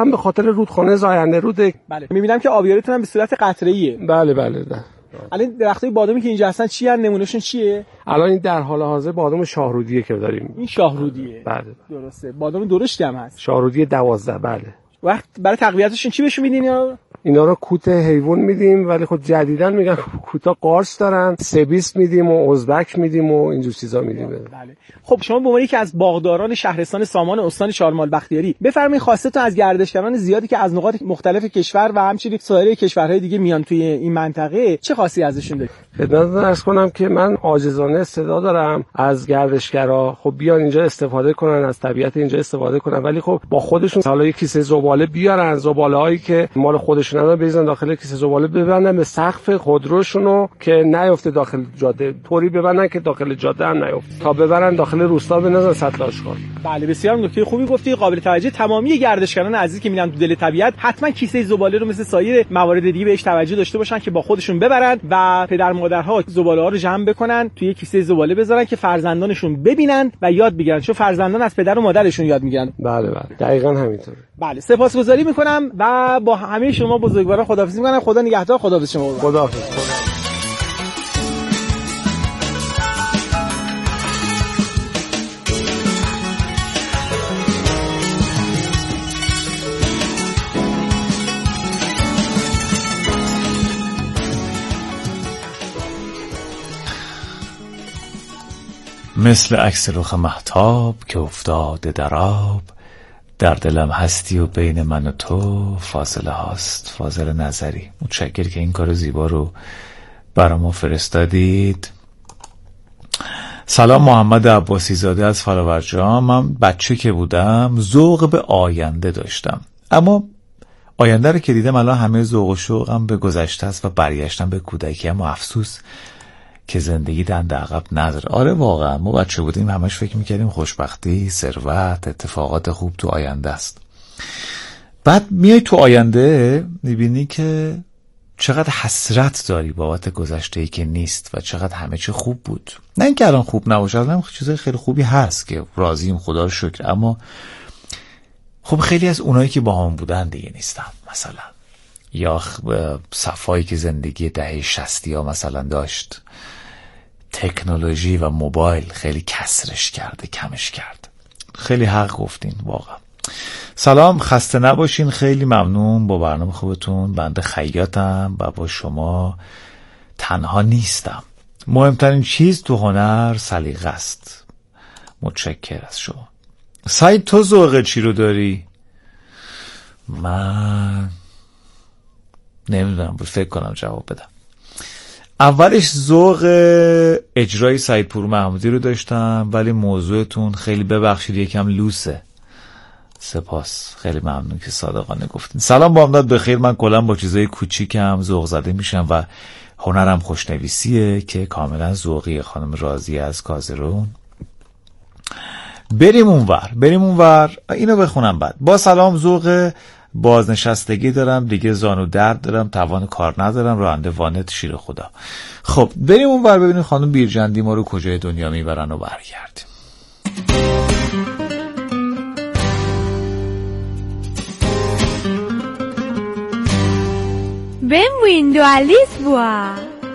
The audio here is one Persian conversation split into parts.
هم به خاطر رودخانه زاینده رود. بله میبینم که آبیاریتون هم به صورت قطره‌ایه. بله. الان درختای بادامی که اینجا هستن چی هستن؟ نمونهشون چیه؟ الان این در حال حاضر بادام شاهرودیه که داریم. این شاهرودیه. بله درسته. بادام درشتی هم هست. شاهرودی 12. بله. وقت برای تقویتشون چی بهشون میدین اینا رو کوت حیوان میدیم، ولی خب جدیداً میگن کوتا قارچ دارن، سبیس میدیم و ازبک میدیم و اینجور چیزا میدیم. بله. خب شما به عنوان یکی از باغداران شهرستان سامان استان چهارمال بختیاری بفرمایید خواستتون از گردشگران زیادی که از نقاط مختلف کشور و همچنین سایر کشورهای دیگه میان توی این منطقه چه خاصی ازشون دارید؟ خدمتتون عرض کنم که من عاجزانه صدا دارم از گردشگرا خب بیان اینجا استفاده کنن، از طبیعت اینجا استفاده کنن، ولی خب با خودشون حالا یک کیسه زباله بیارن، زباله‌هایی که مال خودشون ندارن بریزن داخل کیسه زباله، ببندن به سقف خودروشونو که نیفته داخل جاده، طوری ببندن که داخل جاده هم نیفته تا ببرن داخل روستا بنازن سطل آشغال. بله بسیار نکته خوبی گفتی، قابل توجه. تمامی گردشگران عزیز که میرن تو دل طبیعت حتما کیسه زباله رو مثل سایر موارد دیگه بهش توجه داشته باشن که با خودشون ببرن و پدر مادرها زباله‌ها رو جمع بکنن توی کیسه زباله بذارن که فرزندانشون ببینن و یاد بگیرن، چون فرزندان از پدر و مادرشون یاد میگیرن. بله دقیقاً همینطوره. بله سپاسگزاری میکنم و با همه شما بزرگواران خداحافظی میکنم. خدا نگهدار. خداحافظ شما. خداحافظ. مثل عکس رخ مهتاب که افتاده در آب، در دلم هستی و بین من و تو فاصله هاست. فاضل نظری، متشکر که این کار زیبا رو برای ما فرستادید. سلام، محمد عباسی زاده از فلاورجان. من بچه که بودم ذوق به آینده داشتم، اما آینده رو که دیدم الان همه ذوق و شوقم به گذشته است و برگشتم به کودکی. اما افسوس که زندگی دند عقب نداره. آره واقعا ما بچه بودیم همش فکر میکردیم خوشبختی، ثروت، اتفاقات خوب تو آینده است. بعد میای تو آینده میبینی که چقدر حسرت داری بابت گذشته‌ای که نیست و چقدر همه چی خوب بود. نه اینکه الان خوب نباشه، الان چیزای خیلی خوبی هست که راضیم، خدا رو شکر، اما خب خیلی از اونایی که با هم بودن دیگه نیستن. مثلا یا صفایی که زندگی دهه 60 ها مثلا داشت، تکنولوژی و موبایل خیلی کسرش کرده، کمش کرد. خیلی حق گفتین واقعا. سلام، خسته نباشین. خیلی ممنون با برنامه خوبتون. بنده خیاطم و با شما تنها نیستم. مهمترین چیز تو هنر سلیقه است. متشکر از شما. سعید تو ذوق چی رو داری؟ من نمیدونم، فکر کنم جواب بدم. اولش ذوق اجرای سعید پور محمودی رو داشتم، ولی موضوعتون خیلی ببخشید یکم لوسه. سپاس، خیلی ممنون که صادقانه گفتین. سلام، بامداد بخیر. من کلا با چیزای کوچیکم ذوق زده میشم و هنرم خوشنویسیه که کاملا ذوقی. خانم راضیه از کازرون. بریم اونور اینو بخونم بعد. با سلام، ذوق بازنشستگی دارم دیگه، زانو درد دارم، توان کار ندارم، راننده وانت شیر خدا. خب بریم اونور ببینیم خانم بیرجندی ما رو کجای دنیا میبرن و برگردیم. Benvenuto a Lisboa.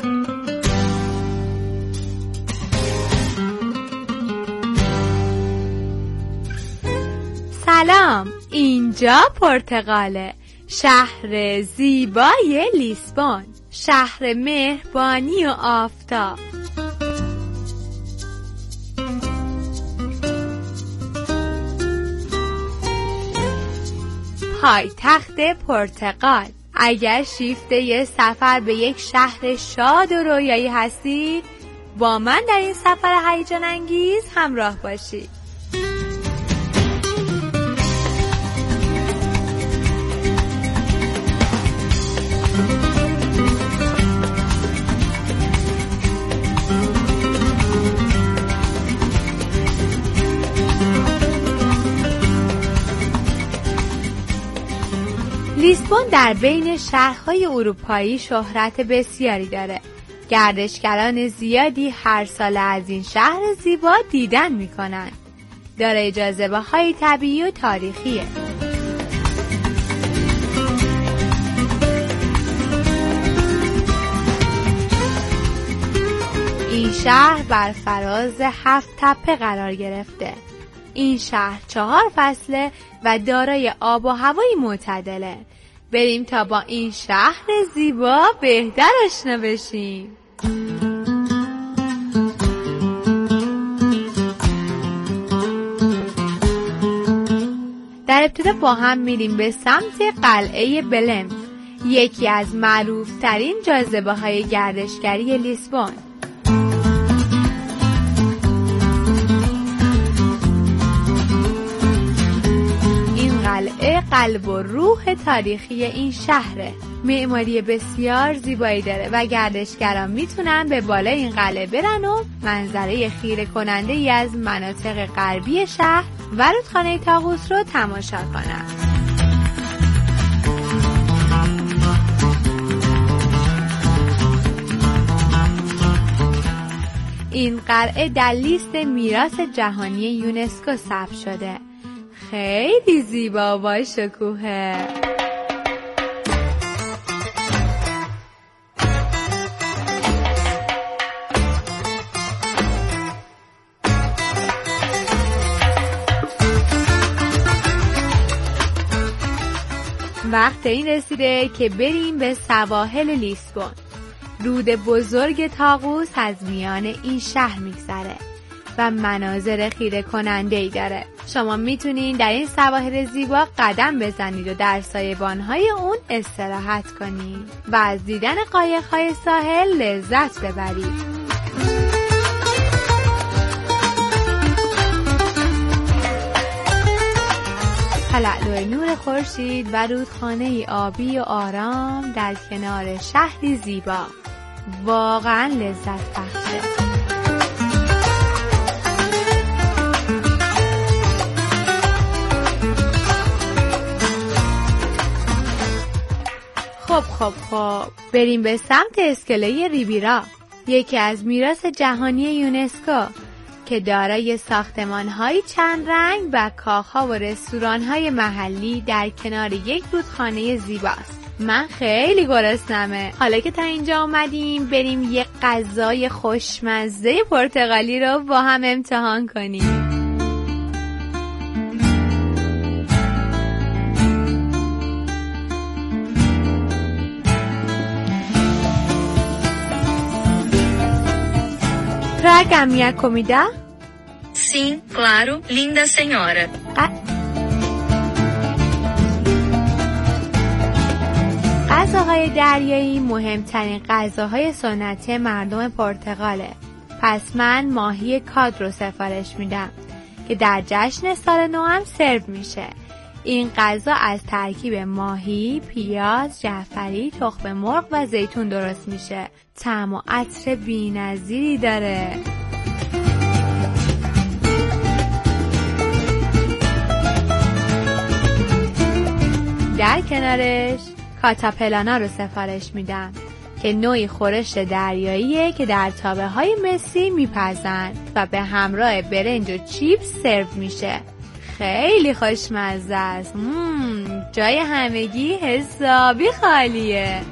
سلام، اینجا پرتغاله، شهر زیبای لیسبون، شهر مهربانی و آفتاب. پایتخت پرتغال. اگر شیفته یه سفر به یک شهر شاد و رویایی هستید، با من در این سفر هیجان انگیز همراه باشید. لیسبون در بین شهرهای اروپایی شهرت بسیاری داره. گردشگران زیادی هر سال از این شهر زیبا دیدن میکنن. دارای جاذبه‌های طبیعی و تاریخیه. شهر بر فراز 7 تپه قرار گرفته. این شهر 4 فصله و دارای آب و هوایی معتدله. بریم تا با این شهر زیبا بهتر آشنا بشیم. در ابتدا با هم میریم به سمت قلعه بلن، یکی از معروفترین جاذبه‌های گردشگری لیسبون. این قلعه قلب و روح تاریخی این شهره. معماری بسیار زیبایی داره و گردشگران میتونن به بالای این قلعه برن و منظره خیره کننده ای از مناطق غربی شهر و رودخانه طاووس رو تماشا کنن. این قلعه در لیست میراث جهانی یونسکو ثبت شده. خیلی زیبا و شکوهه. وقت این رسیده که بریم به سواحل لیسبون. رود بزرگ طاووس از میان این شهر میگذره و مناظر خیره کننده‌ای داره. شما میتونین در این سواحل زیبا قدم بزنید و در سایبان‌های اون استراحت کنید و از دیدن قایق‌های ساحل لذت ببرید. تلالو نور خورشید و رودخانه آبی و آرام در کنار شهری زیبا واقعا لذت بخشه. خب بریم به سمت اسکله ریبیرا، یکی از میراث جهانی یونسکو که دارای ساختمان‌های چند رنگ و کاخ‌ها و رستوران‌های محلی در کنار یک رودخانه زیباست. من خیلی گرسنمه. حالا که تا اینجا اومدیم بریم یک غذای خوشمزه پرتغالی رو با هم امتحان کنیم. Traga-me a comida? Sim, claro, linda senhora. غذاهای دریایی مهمترین غذاهای سنتی مردم پرتغاله. پس من ماهی کاد رو سفارش میدم که در جشن سال نو هم سرو میشه. این غذا از ترکیب ماهی، پیاز، جعفری، تخم مرغ و زیتون درست میشه. طعم و عطر بی‌نظیری داره. در کنارش کاتاپلانا رو سفارش میدم که نوعی خورش دریاییه که در تابه های مسی میپزند و به همراه برنج و چیپس سرو میشه. خیلی خوشمزه است. جای همگی حسابی خالیه.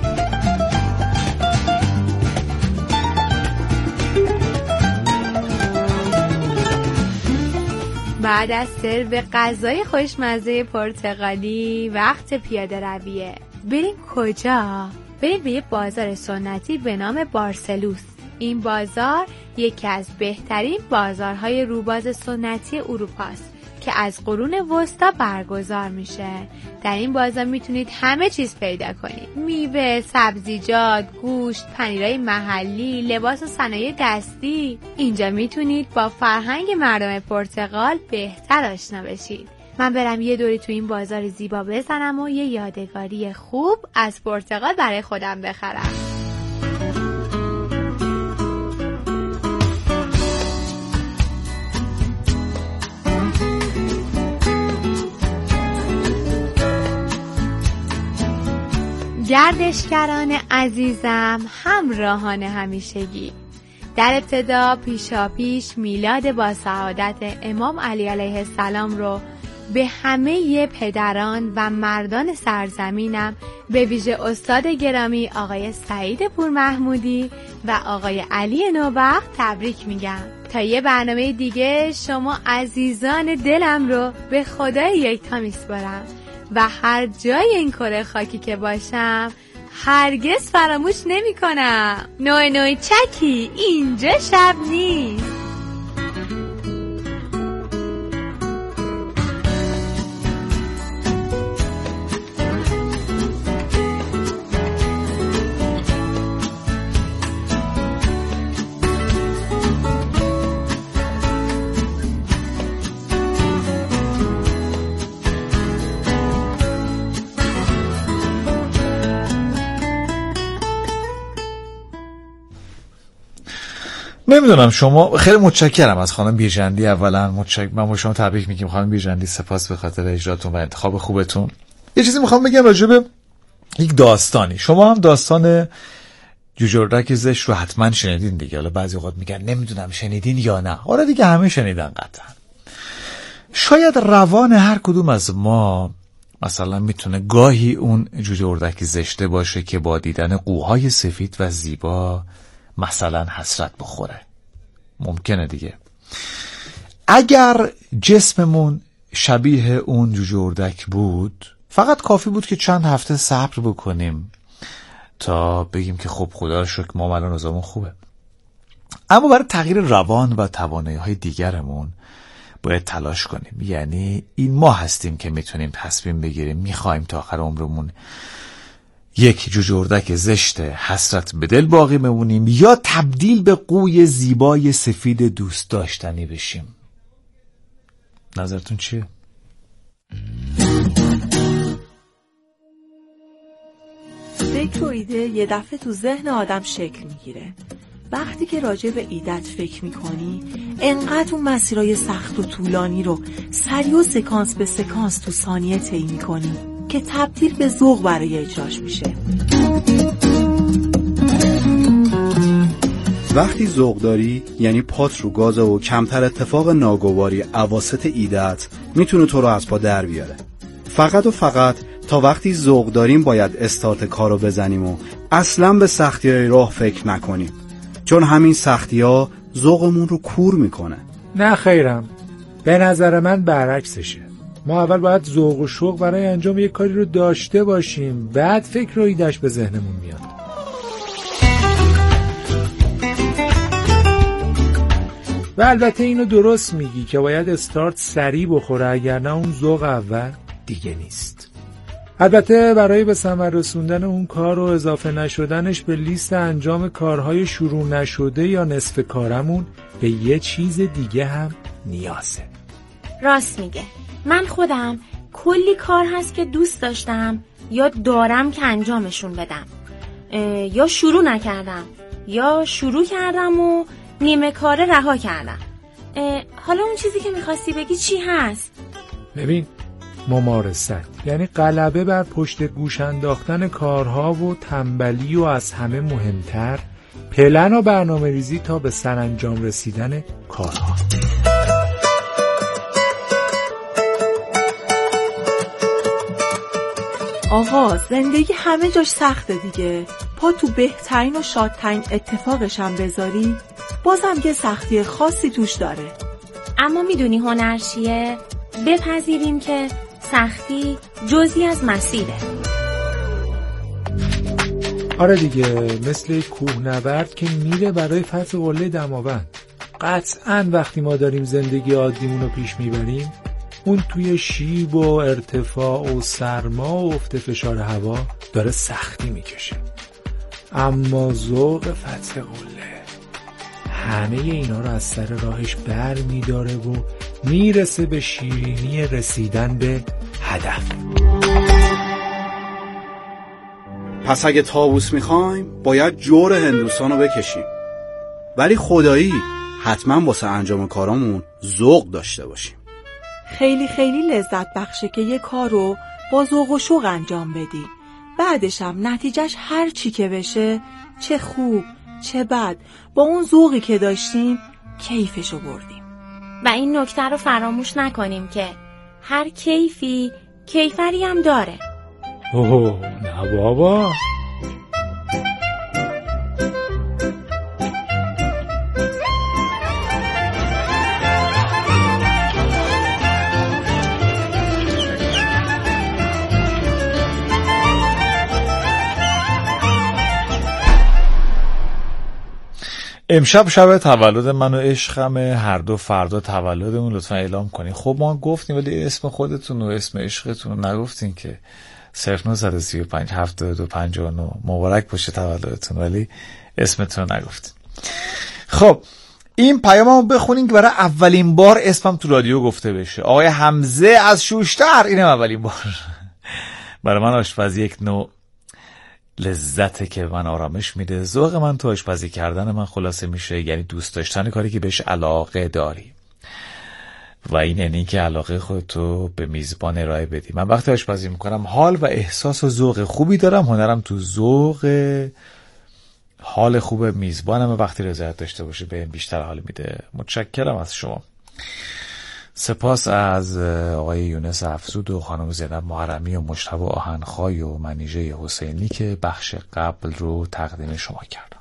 بعد از سرو غذای خوشمزه پرتغالی وقت پیاده رویه. بریم کجا؟ بریم به یه بازار سنتی به نام بارسلوس. این بازار یکی از بهترین بازارهای روباز سنتی اروپاست که از قرون وسطا برگزار میشه. در این بازار میتونید همه چیز پیدا کنید: میوه، سبزیجات، گوشت، پنیرهای محلی، لباس و صنایع دستی. اینجا میتونید با فرهنگ مردم پرتغال بهتر آشنا بشید. من برم یه دوری تو این بازار زیبا بزنم و یه یادگاری خوب از پرتغال برای خودم بخرم. گردشگران عزیزم، همراهان همیشگی، در ابتدا پیشاپیش میلاد با سعادت امام علی علیه السلام رو به همه پدران و مردان سرزمینم، به ویژه استاد گرامی آقای سعید پورمحمودی و آقای علی نوبخت تبریک میگم. تا یه برنامه دیگه شما عزیزان دلم رو به خدای یکتا میسپارم و هر جای این کره خاکی که باشم هرگز فراموش نمی کنم. نوی چکی اینجا شب نیست. نمیدونم شما، خیلی متشکرم از خانم بیرجندی. اولا من با شما تبریک میگم خانم بیرجندی، سپاس به خاطر اجراتون و انتخاب خوبتون. یه چیزی میخوام بگم راجع به یک داستانی. شما هم داستان جوجه اردک زشت رو حتما شنیدین دیگه. حالا بعضی اوقات میگن نمیدونم شنیدین یا نه. آره دیگه همه شنیدن قطعا. شاید روان هر کدوم از ما مثلا میتونه گاهی اون جوجه اردک زشته باشه که با دیدن قوهای سفید و زیبا مثلا حسرت بخوره. ممکنه دیگه. اگر جسممون شبیه اون جوجه اردک بود، فقط کافی بود که چند هفته صبر بکنیم تا بگیم که خب خدا رو شکر ما الان روزمون خوبه. اما برای تغییر روان و توانایی‌های دیگرمون باید تلاش کنیم. یعنی این ما هستیم که میتونیم تصمیم بگیریم میخوایم تا آخر عمرمون یک جوجه اردک زشت حسرت به دل باقی بمونیم یا تبدیل به قوی زیبای سفید دوست داشتنی بشیم. نظرتون چیه؟ فکر و ایده یه دفعه تو ذهن آدم شکل میگیره. وقتی که راجع به ایدت فکر میکنی، انقدر اون مسیرهای سخت و طولانی رو سریع و سکانس به سکانس تو ثانیه طی میکنی که تبدیل به ذوق برای اجراش میشه. وقتی ذوق داری یعنی پات رو گازه و کمتر اتفاق ناگواری اواسط ایدت میتونه تو رو از پا در بیاره. فقط و فقط تا وقتی ذوق داریم باید استارت کارو بزنیم و اصلا به سختی‌های راه فکر نکنیم، چون همین سختی‌ها ذوقمون رو کور میکنه. نه خیرم، به نظر من برعکسشه. ما اول باید ذوق و شوق برای انجام یک کاری رو داشته باشیم، بعد فکر و ایده‌اش به ذهنمون میاد. و البته اینو درست میگی که باید استارت سریع بخوره، اگر نه اون ذوق اول دیگه نیست. البته برای به ثمر رسوندن اون کار و اضافه نشدنش به لیست انجام کارهای شروع نشده یا نصف کارمون به یه چیز دیگه هم نیازه. راست میگه. من خودم کلی کار هست که دوست داشتم یا دارم که انجامشون بدم، یا شروع نکردم یا شروع کردم و نیمه کاره رها کردم. حالا اون چیزی که میخواستی بگی چی هست؟ ببین، ممارست یعنی غلبه بر پشت گوش انداختن کارها و تنبلی و از همه مهمتر پلن و برنامه ریزی تا به سرانجام رسیدن کارها. آقا زندگی همه جاش سخته دیگه. پا تو بهترین و شادترین اتفاقش هم بذاری بازم یه سختی خاصی توش داره. اما میدونی هنر چیه؟ بپذیریم که سختی جزئی از مسیره. آره دیگه، مثل کوهنورد که میره برای فتح قله دماوند. قطعاً وقتی ما داریم زندگی عادیمون رو پیش میبریم، اون توی شیب و ارتفاع و سرما و افت فشار هوا داره سختی میکشه. اما ذوق فتح قله همه اینا رو از سر راهش بر میداره و میرسه به شیرینی رسیدن به هدف. پس اگه طاووس میخوایم باید جور هندوستان رو بکشیم، ولی خدایی حتما واسه انجام کارامون ذوق داشته باشیم. خیلی خیلی لذت بخشه که یه کار رو با ذوق و شوق انجام بدی، بعدش هم نتیجهش هر چی که بشه، چه خوب چه بد، با اون ذوقی که داشتیم کیفشو بردیم. و این نکته رو فراموش نکنیم که هر کیفی کیفری هم داره. اوه نه بابا. امشب شب تولد من و عشقم، هر دو فردا تولدمون، لطفا اعلام کنین. خب ما گفتیم ولی اسم خودتون و اسم عشقتون نگفتین که. 0935 72 59 مبارک باشه تولدتون، ولی اسمتون نگفتین. خب این پیاممو بخونین که برای اولین بار اسمم تو رادیو گفته بشه. آقای حمزه از شوشتر، اینم اولین بار. برای من آشپزی یک نوع لذته که من آرامش میده. ذوق من تو آشپزی کردن من خلاصه میشه یعنی دوست داشتن کاری که بهش علاقه داری، و این یعنی که علاقه خودتو به میزبان ارائه بدی. من وقتی آشپزی میکنم حال و احساس و ذوق خوبی دارم. هنرم تو ذوق حال خوب میزبانم و وقتی رضایت داشته باشه بهم بیشتر حال میده. متشکرم از شما. سپاس از آقای یونس افزود و خانم زینب محرمی و مجتبی آهنخوای و منیژه حسینی که بخش قبل رو تقدیم شما کردم.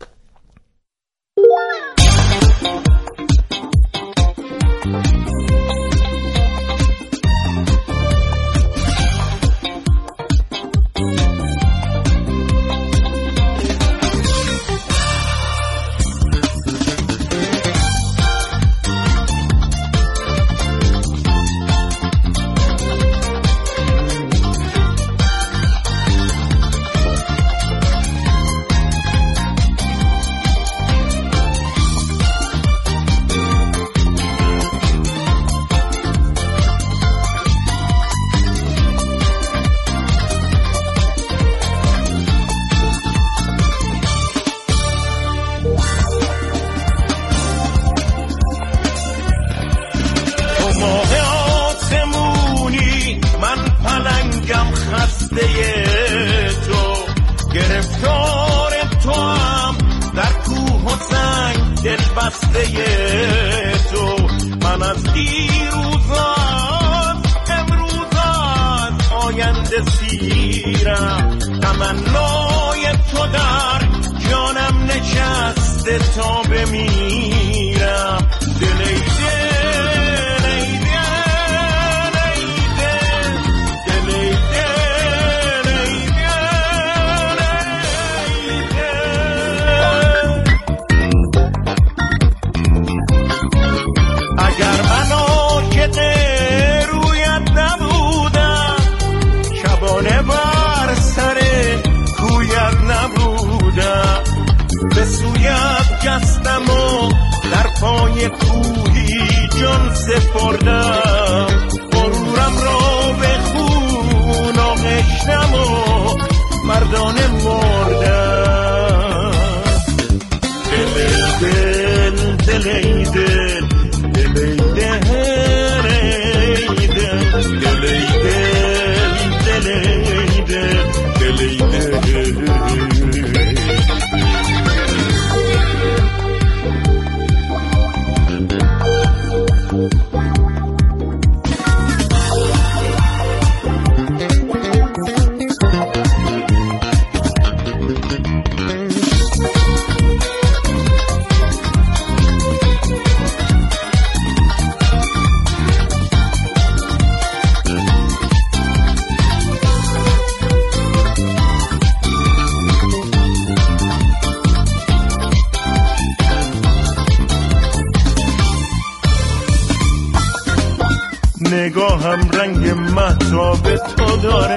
نگاهم رنگ مهتاب تو داره،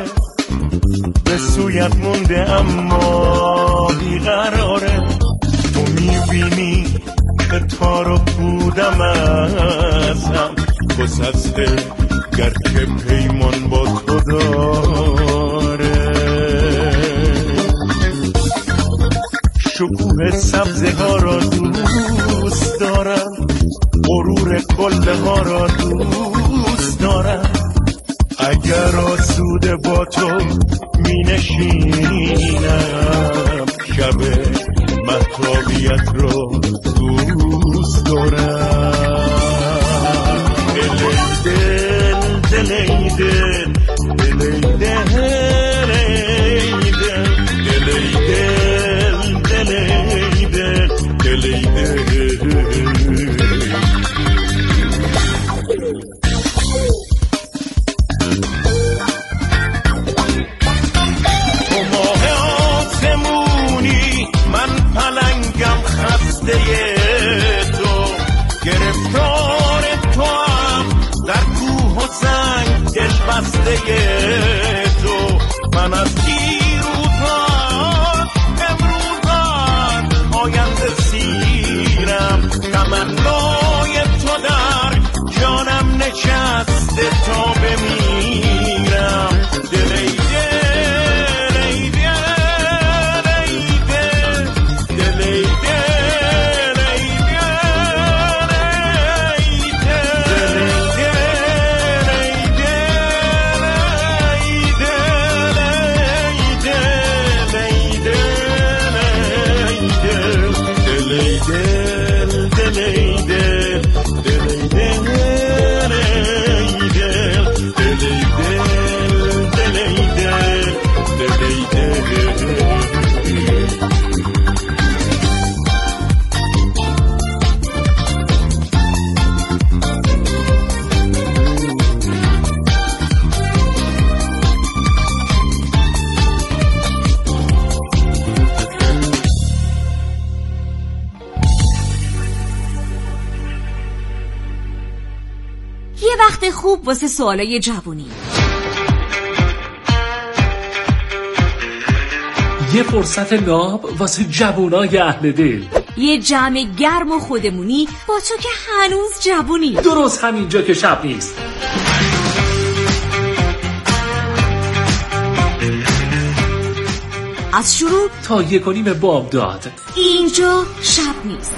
به سویت مونده اما بیقراره. تو میبینی که تارو بودم ازم، گسسته گرچه پیمان با تو داره. شکوه سبزه ها را دوست دارم، غرور کله ها را دوست دارم. اگر آسوده با تو می نشینم، شب مهتابیت را دوست دارم. دل تو. من از دیروزان امروزان آینده سیرم، تمنای تو در جانم نشسته تا بمیرم. وقت خوب واسه سوالای جوونی، یه فرصت ناب واسه جوونای اهل دل، یه جمع گرم و خودمونی با تو که هنوز جوونی. درست همینجا که شب نیست. از شروع تا 1:30 بامداد اینجا شب نیست.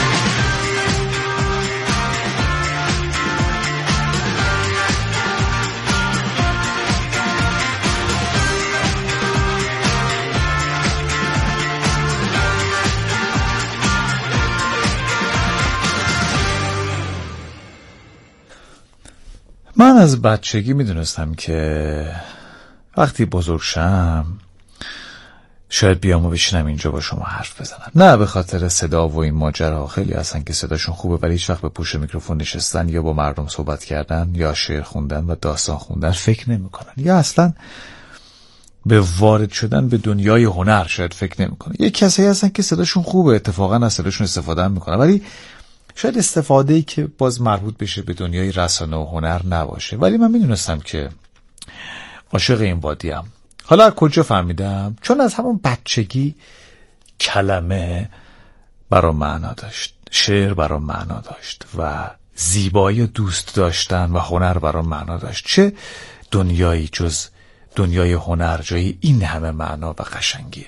من از بچگی میدونستم که وقتی بزرگ شم شاید بیام و بشینم اینجا با شما حرف بزنم. نه به خاطر صدا و این ماجرا، خیلی هستن که صداشون خوبه ولی هیچ وقت به پشت میکروفون نشستن یا با مردم صحبت کردن یا شعر خوندن و داستان خوندن فکر نمیکنن، یا اصلا به وارد شدن به دنیای هنر شاید فکر نمیکنن. یه کسایی هستن که صداشون خوبه، اتفاقا از صداشون استفاده میکنن ولی شاید استفاده‌ای که باز مربوط بشه به دنیای رسانه و هنر نباشه. ولی من میدونستم که عاشق این وادیم. حالا از کجا فهمیدم؟ چون از همون بچگی کلمه برام معنا داشت، شعر برام معنا داشت و زیبایی دوست داشتن و هنر برام معنا داشت. چه دنیایی جز دنیای هنر جایی این همه معنا و قشنگیه.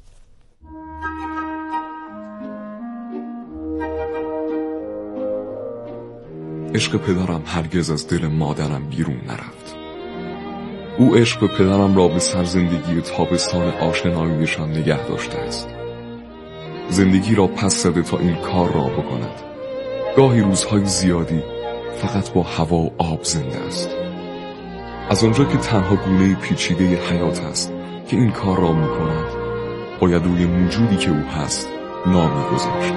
عشق پدرم هرگز از دل مادرم بیرون نرفت. او عشق پدرم را به سرزندگی تابستان آشناییشان نگه داشته است. زندگی را پس زده تا این کار را بکند. گاهی روزهای زیادی فقط با هوا و آب زنده است. از آنجا که تنها گونه پیچیده حیات است که این کار را میکند، باید روی موجودی که او هست نامی گذاشت.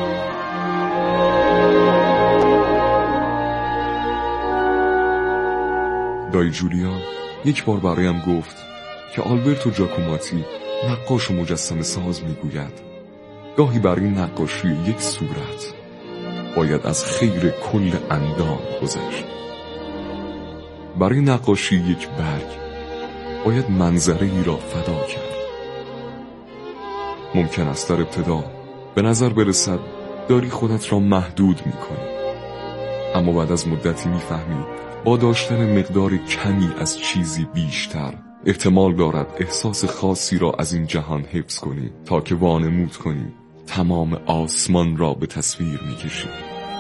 دایی جولیان یک بار برایم گفت که آلبرتو جاکوماتی نقاش و مجسمه ساز میگوید گاهی برای نقاشی یک صورت باید از خیر کل اندام گذشت. برای نقاشی یک برگ باید منظره‌ای را فدا کرد. ممکن است در ابتدا به نظر برسد داری خودت را محدود میکنی، اما بعد از مدتی میفهمی با داشتن مقدار کمی از چیزی بیشتر احتمال دارد احساس خاصی را از این جهان حفظ کنی تا که وانمود کنی تمام آسمان را به تصویر میکشی.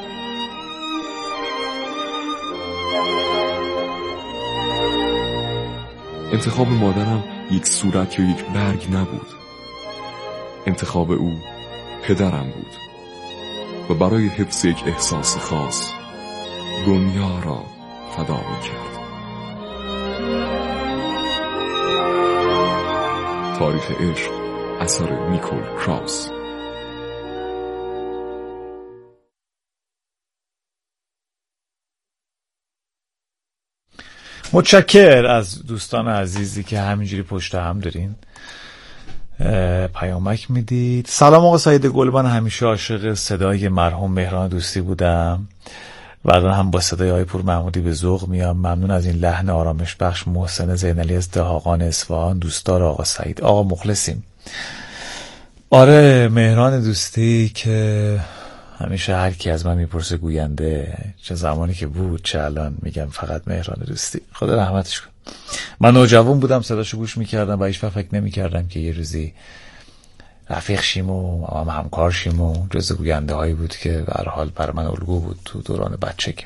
انتخاب مادرم یک صورت یا یک برگ نبود. انتخاب او پدرم بود و برای حفظ یک احساس خاص دنیا را فدا می‌کرد. تاریخ عشق اثر نیکول کراوس. متشکر از دوستان عزیزی که همینجوری پشت هم دارین پیامک میدید. سلام آقا سعید گلبان، همیشه عاشق صدای مرحوم مهران دوستی بودم. بعدا هم با صدای آقای پور محمودی به ذوق میام. ممنون از این لحن آرامش بخش محسن زینالی از دهاقان اصفهان، دوستدار آقا سعید. آقا مخلصیم. آره مهران دوستی که همیشه هر کی از من میپرسه گوینده، چه زمانی که بود چه الان میگم فقط مهران دوستی، خدا رحمتش کن. من نوجوان بودم صداشو گوش میکردم و هیچ وقت فکر نمیکردم که یه روزی رفیق شیم و همکار شیم و جز گوینده هایی بود که به هر حال برای من الگو بود تو دوران بچگی.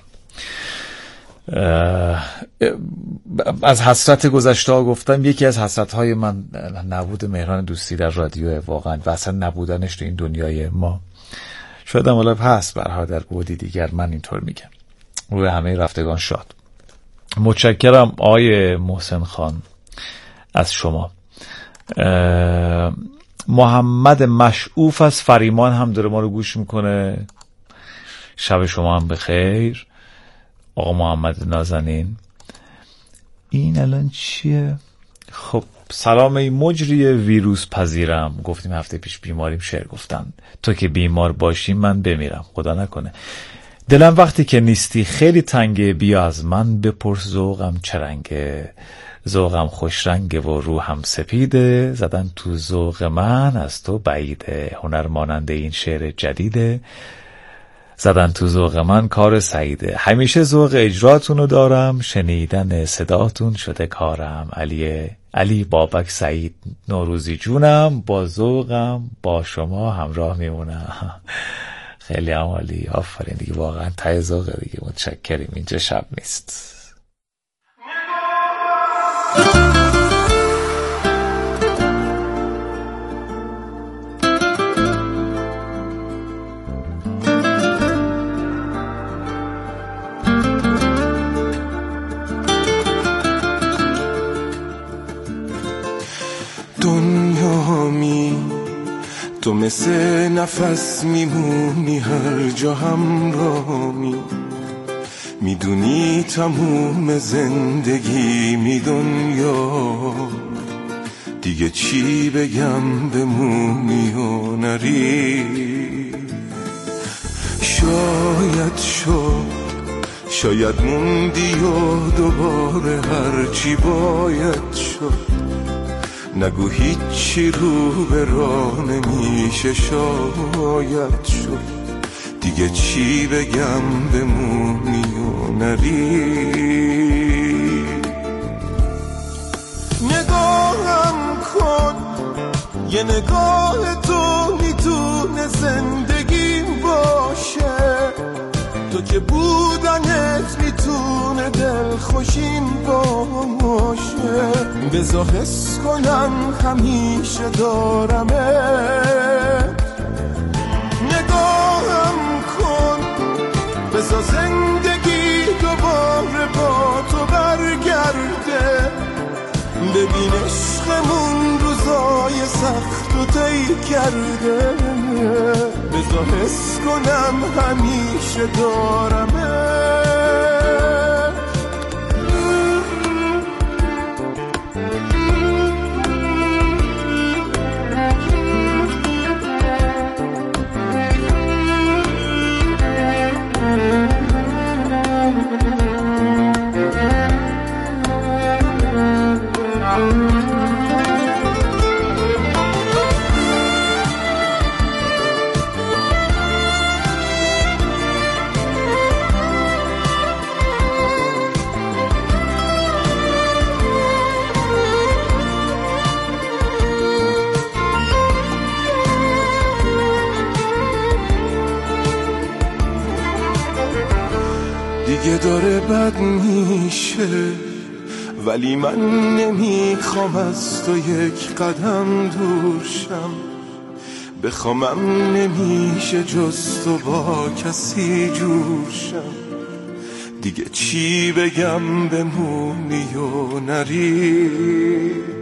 از حسرت گذشته ها گفتم، یکی از حسرت های من نبود مهران دوستی در رادیو واقعا و اصلا نبودنش تو این دنیای ما. شاید هم حالا هست برها در بودی دیگر، من اینطور میگم. روی همه رفتگان شاد. متشکرم آقای محسن خان از شما. محمد مشعوف از فریمان هم داره ما رو گوش میکنه. شب شما هم بخیر آقا محمد نازنین. این الان چیه؟ خب سلام ای مجری ویروس پذیرم. گفتیم هفته پیش بیماریم، شعر گفتم تو که بیمار باشی من بمیرم، خدا نکنه. دلم وقتی که نیستی خیلی تنگه، بیا از من بپرس ذوقم چرنگه. ذوقم خوش رنگه و روحم سپیده، زدن تو ذوق من از تو بعیده. هنر مانند این شعر جدیده، زدن تو ذوق من کار سعیده. همیشه ذوق اجراتونو دارم، شنیدن صداتون شده کارم. علی بابک سعید نوروزی جونم، با ذوقم با شما همراه میمونم. خیلی عالی، آفرین دیگه، واقعا ته ذوق دیگه. متشکریم. اینجا شب نیست. تو مثل نفس میمونی هر جا همراهی، میدونی تموم زندگی می دنیا. دیگه چی بگم بمونی و نری. شاید موندی و دوباره هرچی باید شد. نگو هیچی رو به راه نمیشه شاید شد. دیگه چی بگم بمونی و نری. نگاهم کن، یه نگاه تو میتونه زندگیم باشه. تو که بودنت میتونه دلخوشیم باشه. بذار حس کنم همیشه دارمت. نگاهم کن، بذار زندگی دوباره با تو برگرده. ببین عشقمون روزای سخت و طی کرده. بذار حس کنم همیشه دارمت. دیگه داره بد میشه، ولی من نمیخوام از تو یک قدم دور شم. بخوامم نمیشه جز تو با کسی جور شم. دیگه چی بگم بمونی و نری.